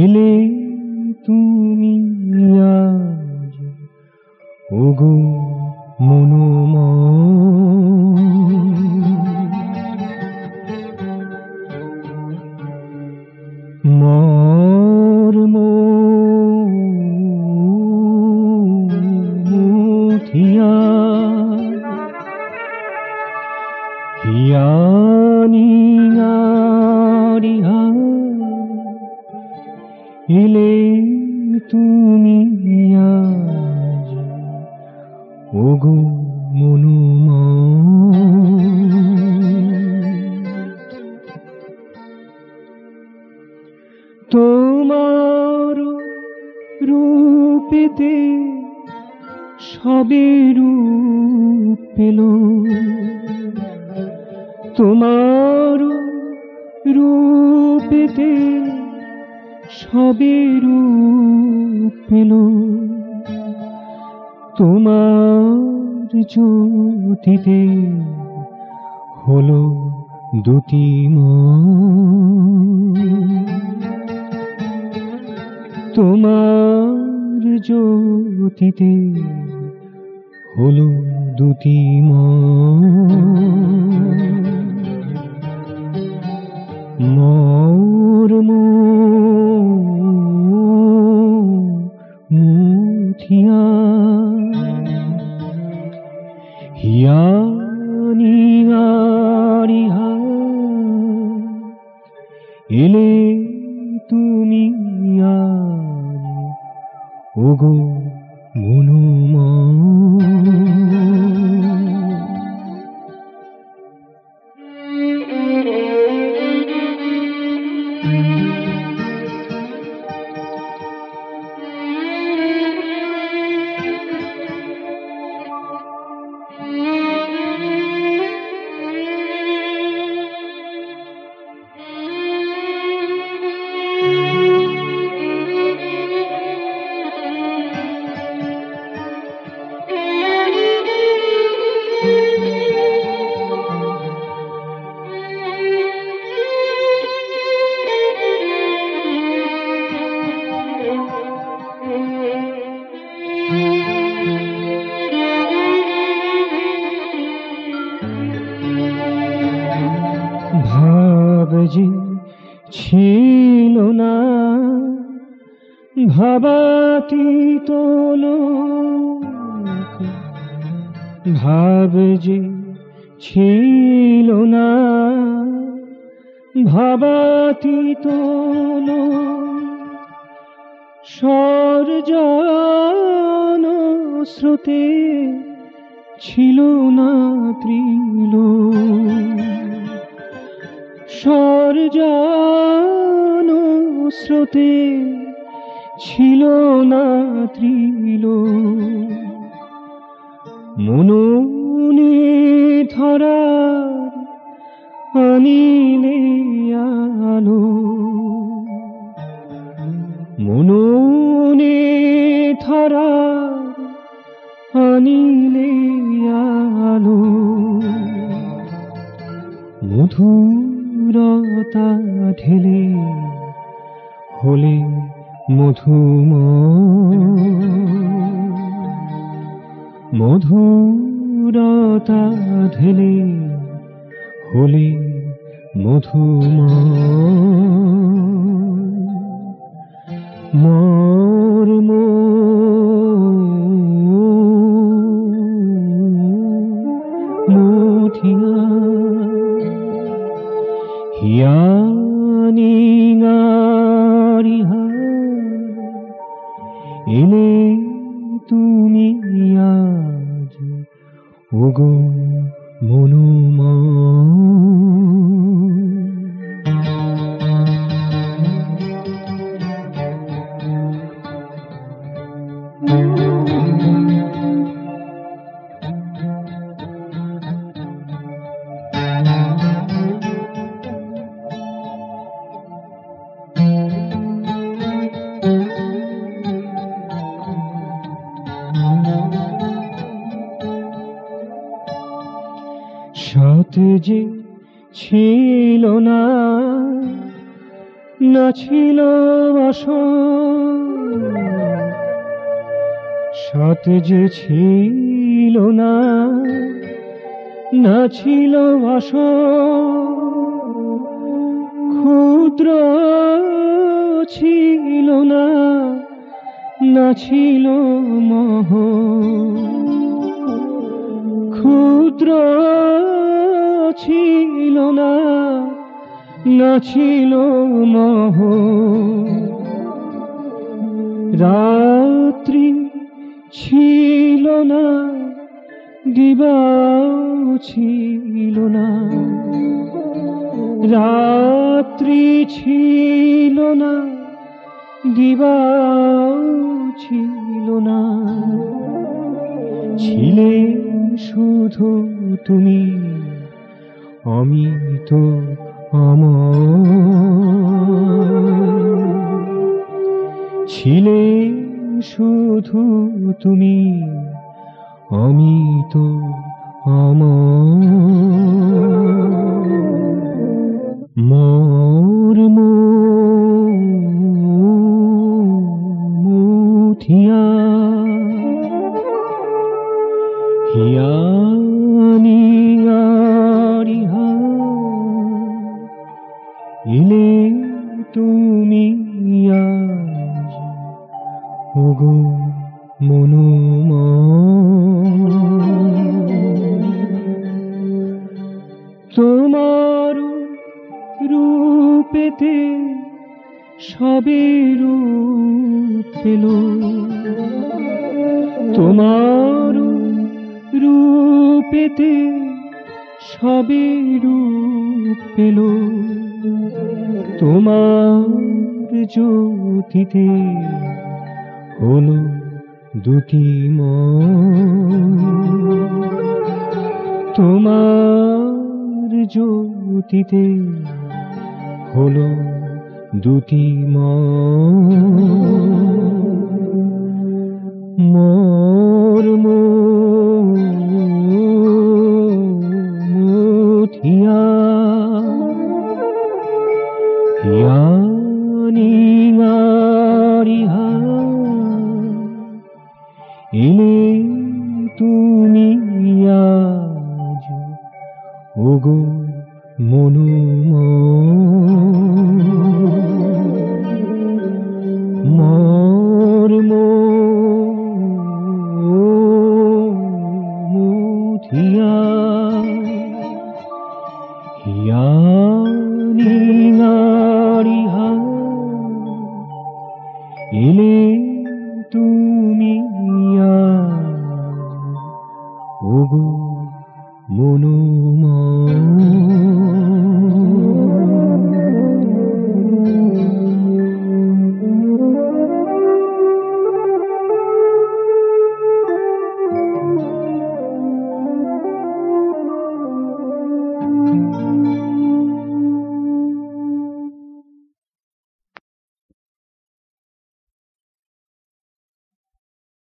এলে তুমি আজ ওগো মনোমা মর্ম মুথিয়া হিয়ানি আরিহা এলে তুমি আজ ওগো মনোমা তোমার রূপেতে সবে রূপ পেল তোমার রূপেতে সবে রূপ পেল তোমার জ্যোতিতে হলো দ্যুতিময় তোমার জ্যোতিতে হলো দ্যুতিময় মর্ম মুথিয়া হিয়ানি আরিহা এলে তুমি আজ ওগো মনোমা ভাব যে ছিল না ভাবাতীত লোক ভাব যে ছিল না ভাবাতীত লোক স্বরজন স্রোতে ছিল না ত্রিলোক স্বরজন স্রোতে ছিল না ত্রিলোক মননে ধরার আনিলে আলো মননে ধরার আনিলে আলো মধুরতা ঢেলে হলে মধুরতা ঢেলে হলে মর্ম মুথিয়া হিয়ানি আরিহা এলে তুমি আজ ওগো মনোমা সাথে যে ছিল না না ছিল আশা, সাথে যে ছিল না, না ছিল আশা, ক্ষুদ্র ছিল না, না ছিল মোহ, ক্ষুদ্র ছিল না, না ছিল মোহ। রাত্রি ছিল না, দিবাও ছিল না, রাত্রি ছিল না, দিবাও ছিল না। ছিলে শুধু তুমি, আমি তো অমর। ছিলে শুধু তুমি, আমি তো অমর। মোর মুথিয়া হিয়ানিয়ারিহা, এলে তুমি আজ ওগো মনোমা। তোমার রূপেতে সবে রূপ পেল, তোমার রূপেতে সবে রূপ পেল, তোমার জ্যোতিতে হলো দুটি মন, তোমার জ্যোতিতে হলো দুটি মন। মোর মুথিয়া হিয়ানিয়ারিহা, এলে তুমি আজ ওগো মনোমা। মোর মুথিয়া হিয়ানিয়ারিহা, এলে তুমি আজ ওগো মনোমা।